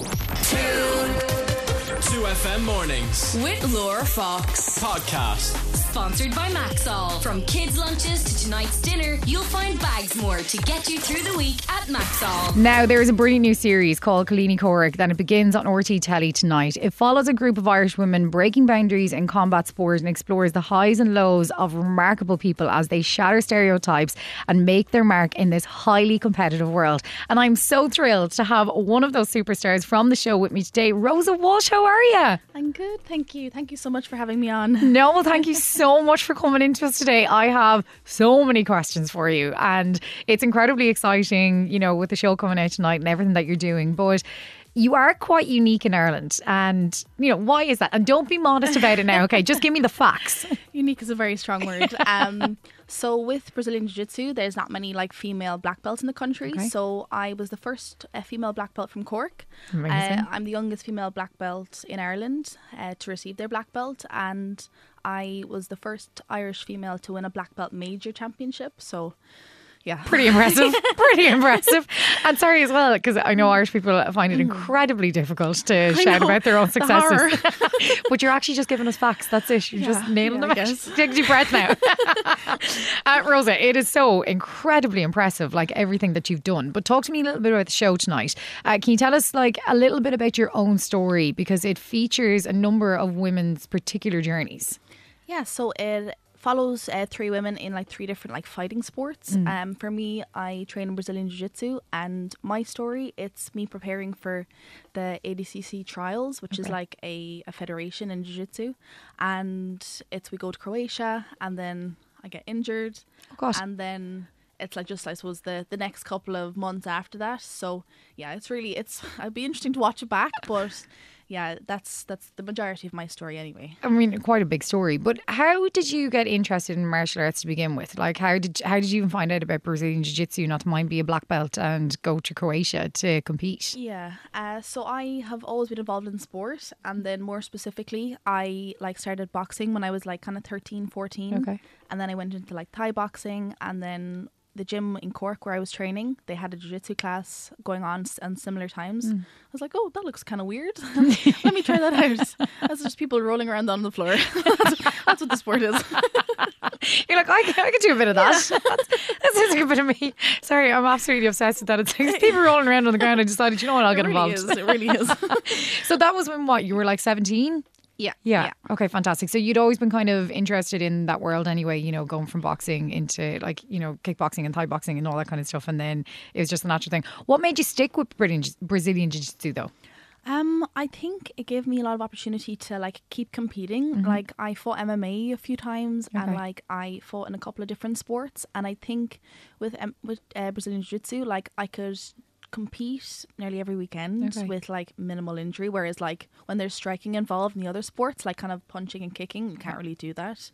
2FM Mornings with Laura Fox. Podcast. Sponsored by Maxall. From kids' lunches to tonight's dinner, you'll find bags more to get you through the week at Maxall. Now, there is a brilliant new series called Colleen Corrick, and it begins on RT Telly tonight. It follows a group of Irish women breaking boundaries in combat sport and explores the highs and lows of remarkable people as they shatter stereotypes and make their mark in this highly competitive world. And I'm so thrilled to have one of those superstars from the show with me today. Rosa Walsh, how are you? I'm good, thank you. Thank you so much for having me on. No, well, thank you so much for coming into us today. I have so many questions for you, and it's incredibly exciting, you know, with the show coming out tonight and everything that you're doing. But you are quite unique in Ireland, and you know, why is that? And don't be modest about it now, okay? Just give me the facts. Unique is a very strong word. So with Brazilian Jiu-Jitsu, there's not many like female black belts in the country. Okay. So I was the first female black belt from Cork. Amazing. I'm the youngest female black belt in Ireland to receive their black belt, and I was the first Irish female to win a black belt major championship. So yeah. Pretty impressive. Pretty impressive. And sorry as well, because I know Irish people find it incredibly difficult to shout about their own successes. But you're actually just giving us facts. That's it. You're just nailing them. Take your breath now. Rosa, it is so incredibly impressive, like everything that you've done. But talk to me a little bit about the show tonight. Can you tell us like a little bit about your own story? Because it features a number of women's particular journeys. Yeah, so it follows three women in like three different like fighting sports. For me, I train in Brazilian Jiu-Jitsu, and my story, it's me preparing for the ADCC trials, which is like a federation in Jiu-Jitsu, and we go to Croatia, and then I get injured, and then it's like just I suppose the next couple of months after that. So yeah, it'd be interesting to watch it back, but yeah, that's the majority of my story anyway. I mean, quite a big story. But how did you get interested in martial arts to begin with? Like, how did you even find out about Brazilian Jiu-Jitsu, not to mind be a black belt, and go to Croatia to compete? Yeah, so I have always been involved in sport, and then more specifically, I like started boxing when I was like kind of 13, 14. Okay. And then I went into like Thai boxing, and then the gym in Cork where I was training, they had a jiu-jitsu class going on and similar times. I was like, oh, that looks kind of weird. Let me try that out. That's just people rolling around on the floor. That's what the sport is. You're like, I could do a bit of that. That sounds like a bit of me. Sorry, I'm absolutely obsessed with that. It's like people rolling around on the ground. I decided, you know what, I'll get involved. It really is. So that was when you were like 17? Yeah. Okay, fantastic. So you'd always been kind of interested in that world anyway, you know, going from boxing into like, you know, kickboxing and Thai boxing and all that kind of stuff. And then it was just a natural thing. What made you stick with Brazilian Jiu-Jitsu though? I think it gave me a lot of opportunity to like keep competing. Like I fought MMA a few times, and like I fought in a couple of different sports. And I think with Brazilian Jiu-Jitsu, like I could compete nearly every weekend with like minimal injury, whereas like when there's striking involved in the other sports, like kind of punching and kicking, you can't really do that.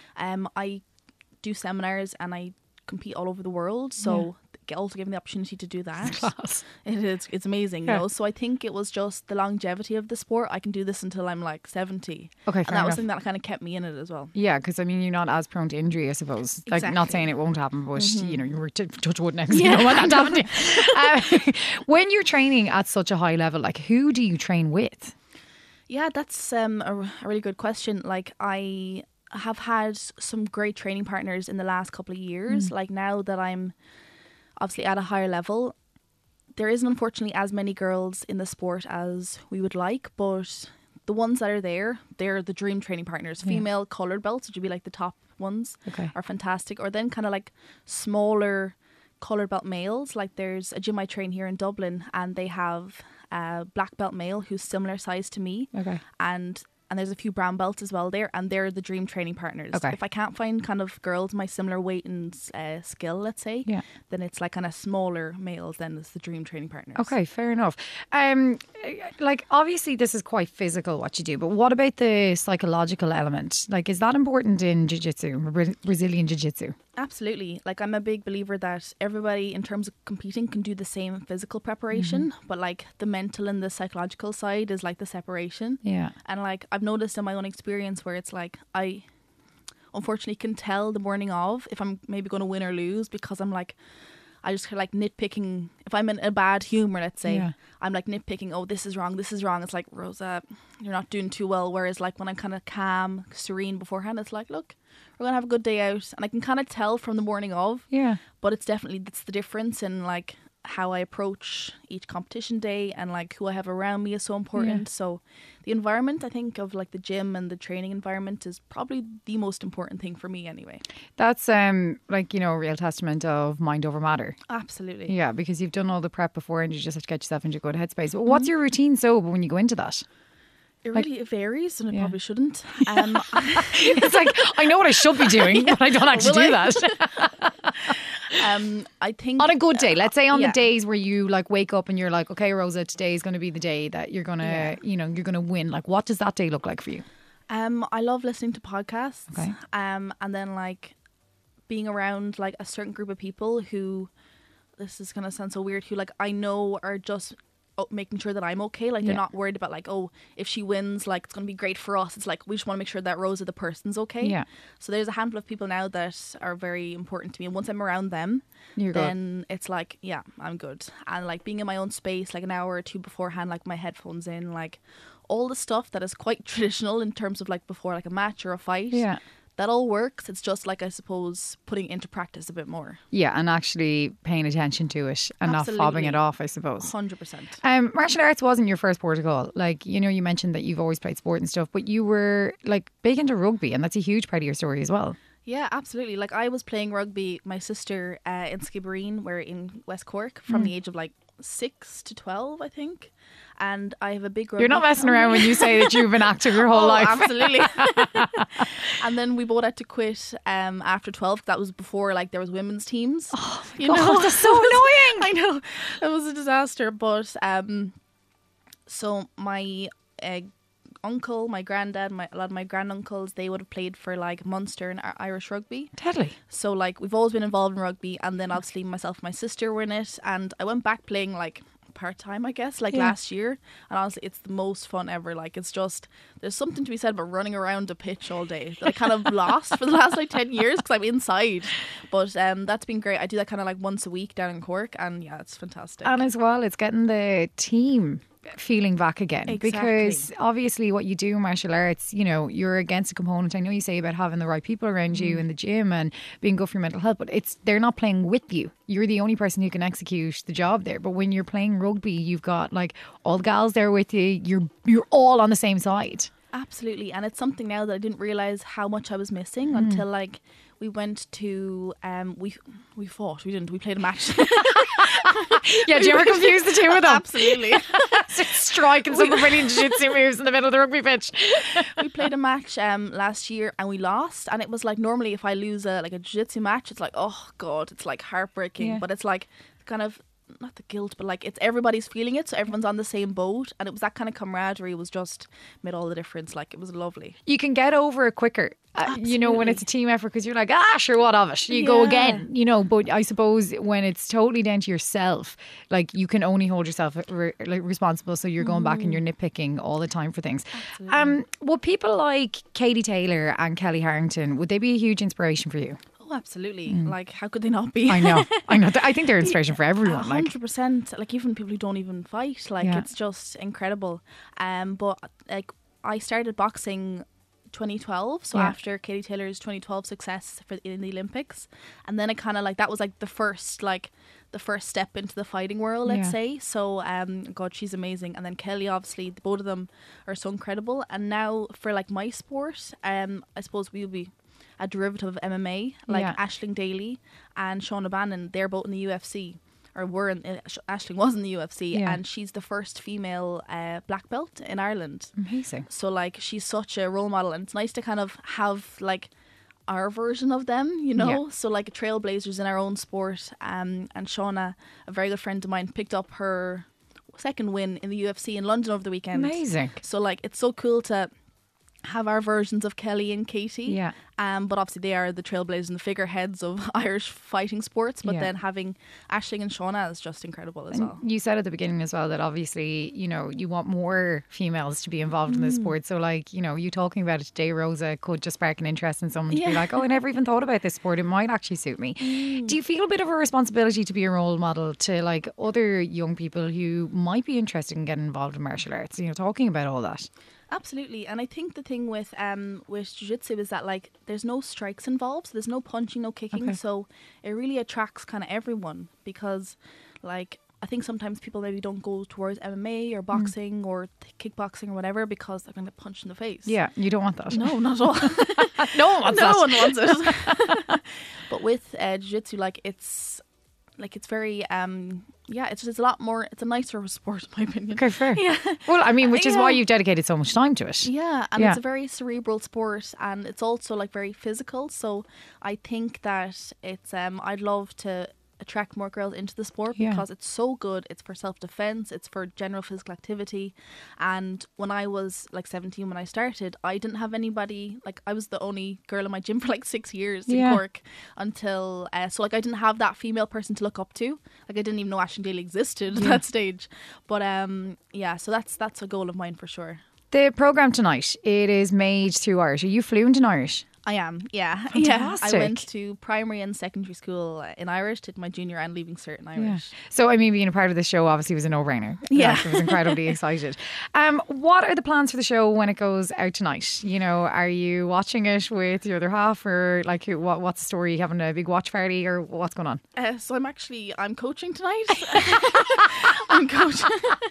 I do seminars and I compete all over the world, so also given the opportunity to do that, it's amazing, you know. So I think it was just the longevity of the sport. I can do this until I'm like 70. Okay, and fair that enough. was something that kind of kept me in it as well. Yeah, because I mean, you're not as prone to injury, I suppose. Like, not saying it won't happen, but you know, you were touch wood next. You know what happened to you. When you're training at such a high level, like, who do you train with? Yeah, that's a really good question. Like, I have had some great training partners in the last couple of years. Like, now that I'm obviously at a higher level, there isn't unfortunately as many girls in the sport as we would like, but the ones that are there, they're the dream training partners. Female coloured belts, which would be like the top ones, are fantastic. Or then kind of like smaller coloured belt males. Like there's a gym I train here in Dublin, and they have a black belt male who's similar size to me, and there's a few brown belts as well there, and they're the dream training partners. If I can't find kind of girls my similar weight and skill, let's say, then it's like kind of smaller males, then it's the dream training partners. Okay, fair enough. Like, obviously this is quite physical what you do, but what about the psychological element? Like, is that important in Jiu-Jitsu, Brazilian Jiu-Jitsu? Absolutely. Like, I'm a big believer that everybody in terms of competing can do the same physical preparation, but like the mental and the psychological side is like the separation. And like I've noticed in my own experience where it's like I unfortunately can tell the morning of if I'm maybe going to win or lose, because I'm like, I just kind of like nitpicking. If I'm in a bad humor, let's say, Yeah. I'm like nitpicking. Oh, this is wrong. This is wrong. It's like, Rosa, you're not doing too well. Whereas like when I'm kind of calm, serene beforehand, it's like, look, we're gonna have a good day out, and I can kind of tell from the morning of. Yeah. But it's definitely that's the difference in like how I approach each competition day, and like who I have around me is so important. So the environment, I think, of like the gym and the training environment is probably the most important thing for me anyway. That's like, you know, a real testament of mind over matter. Absolutely. Yeah, because you've done all the prep before and you just have to get yourself into a good headspace. But what's your routine so when you go into that? It really varies, and it probably shouldn't. It's like, I know what I should be doing, but I don't actually do that. I think On a good day, let's say on the days where you like wake up and you're like, okay, Rosa, today is going to be the day that you're going to, you know, you're going to win. Like, what does that day look like for you? I love listening to podcasts. Okay. And then like being around like a certain group of people who, this is going to sound so weird, who like I know are just making sure that I'm okay. Like they're not worried about like, oh, if she wins, like it's going to be great for us. It's like, we just want to make sure that Rosa, the person's okay. Yeah. So there's a handful of people now that are very important to me. And once I'm around them, then it's like, yeah, I'm good. And like being in my own space, like an hour or two beforehand, like my headphones in, like all the stuff that is quite traditional in terms of like before like a match or a fight. Yeah. That all works. It's just like, I suppose, putting it into practice a bit more. Yeah, and actually paying attention to it and not fobbing it off, I suppose. 100%. Martial arts wasn't your first protocol. Like, you know, you mentioned that you've always played sport and stuff, but you were like big into rugby, and that's a huge part of your story as well. Yeah, absolutely. Like I was playing rugby, my sister in Skibbereen, we're in West Cork, from the age of like 6 to 12, I think. And I have a big rugby. You're not messing around when you say that you've been active your whole life. Absolutely. And then we both had to quit after 12. That was before like there was women's teams. Oh my God, that's so annoying. I know. It was a disaster. But so my uncle, my granddad, a lot of my granduncles, they would have played for like Munster and Irish rugby. Deadly. So like we've always been involved in rugby, and then obviously myself and my sister were in it, and I went back playing like part-time, I guess, like last year, and honestly it's the most fun ever. Like it's just, there's something to be said about running around a pitch all day that I kind of lost for the last like 10 years because I'm inside, but that's been great. I do that kind of like once a week down in Cork, and yeah, it's fantastic. And as well, it's getting the team feeling back again. Exactly. Because obviously what you do in martial arts, you know, you're against a component. I know you say about having the right people around you in the gym and being good for your mental health, but they're not playing with you. You're the only person who can execute the job there. But when you're playing rugby, you've got like all the gals there with you. You're all on the same side. Absolutely. And it's something now that I didn't realise how much I was missing until like we went to we fought. We didn't. We played a match. Yeah, do you ever confuse the two of them? Absolutely. Striking some brilliant jiu-jitsu moves in the middle of the rugby pitch. We played a match last year and we lost, and it was like, normally if I lose a jiu-jitsu match, it's like, oh God, it's like heartbreaking. Yeah. But it's like kind of, not the guilt, but like it's everybody's feeling it, so everyone's on the same boat, and it was that kind of camaraderie was just made all the difference. Like it was lovely. You can get over it quicker, you know, when it's a team effort, because you're like, sure, what of it? You go again, you know. But I suppose when it's totally down to yourself, like you can only hold yourself responsible, so you're going back and you're nitpicking all the time for things. Would people like Katie Taylor and Kelly Harrington, would they be a huge inspiration for you? Oh, absolutely. Like, how could they not be? I know. I think they're inspiration for everyone. 100%. Like even people who don't even fight. Like it's just incredible. But like I started boxing 2012, so after Katie Taylor's 2012 success in the Olympics, and then it kind of like that was like the first step into the fighting world, let's say. So God, she's amazing. And then Kelly, obviously, both of them are so incredible. And now for like my sport, I suppose we'll be a derivative of MMA, like Aisling Daly and Sean O'Bannon. They're both in the UFC, or were in. Aisling was in the UFC, and she's the first female black belt in Ireland. Amazing. So like she's such a role model, and it's nice to kind of have like our version of them, you know. So like trailblazers in our own sport. And Shauna, a very good friend of mine, picked up her second win in the UFC in London over the weekend. Amazing. So like it's so cool to have our versions of Kelly and Katie. But obviously they are the trailblazers and the figureheads of Irish fighting sports. But then having Aisling and Shauna is just incredible as well. You said at the beginning as well that obviously, you know, you want more females to be involved in this sport. So like, you know, you talking about it today, Rosa, could just spark an interest in someone to be like, oh, I never even thought about this sport. It might actually suit me. Do you feel a bit of a responsibility to be a role model to like other young people who might be interested in getting involved in martial arts, you know, talking about all that? Absolutely. And I think the thing with jiu-jitsu is that like there's no strikes involved, so there's no punching, no kicking, so it really attracts kind of everyone, because like I think sometimes people maybe don't go towards MMA or boxing or kickboxing or whatever because they're going to get punched in the face. Yeah, you don't want that. No, not at all. No one wants that. No one wants it. But with jiu-jitsu, like it's very it's a lot more, it's a nicer sport in my opinion. Okay, fair. Yeah. Well, I mean, which is why you've dedicated so much time to it. Yeah, and it's a very cerebral sport, and it's also like very physical, so I think that it's I'd love to attract more girls into the sport because it's so good. It's for self-defense, it's for general physical activity. And when I was like 17 when I started, I didn't have anybody, like I was the only girl in my gym for like 6 years in Cork until so like I didn't have that female person to look up to. Like I didn't even know Aisling Daly existed at that stage. But so that's a goal of mine for sure. The programme tonight, it is made through Irish. Are you fluent in Irish? I am, yeah. Fantastic. I went to primary and secondary school in Irish, did my junior and leaving cert in Irish. Yeah. So, I mean, being a part of the show obviously was a no-brainer. Yeah. I was incredibly excited. What are the plans for the show when it goes out tonight? You know, are you watching it with your other half, or like what's the story? Are you having a big watch party, or what's going on? So I'm coaching tonight. I'm coaching.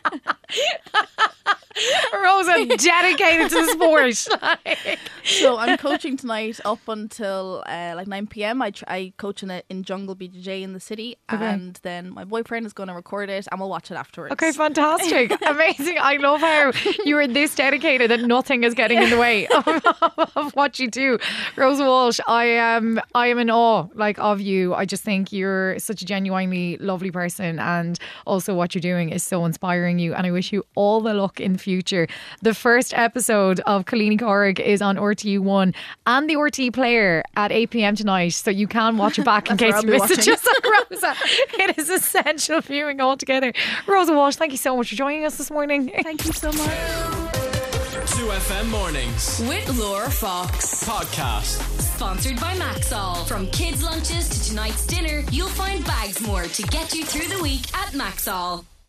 Rosa, dedicated to the sport. So I'm coaching tonight up until like 9 p.m. I coach in Jungle BJJ in the city, and then my boyfriend is going to record it and we'll watch it afterwards. Okay, fantastic. Amazing. I love how you are this dedicated that nothing is getting in the way of what you do. Rosa Walsh, I am in awe of you. I just think you're such a genuinely lovely person, and also what you're doing is so inspiring you, and I wish you all the luck in the future. The first episode of Collini Corrig is on RTE1 and the RTE Player at 8 p.m. tonight, so you can watch it back in case you missed it. Just like Rosa, it is essential viewing altogether. Rosa Walsh, thank you so much for joining us this morning. Thank you so much. 2FM Mornings with Laura Fox podcast, sponsored by Maxall. From kids lunches to tonight's dinner, you'll find bags more to get you through the week at Maxall.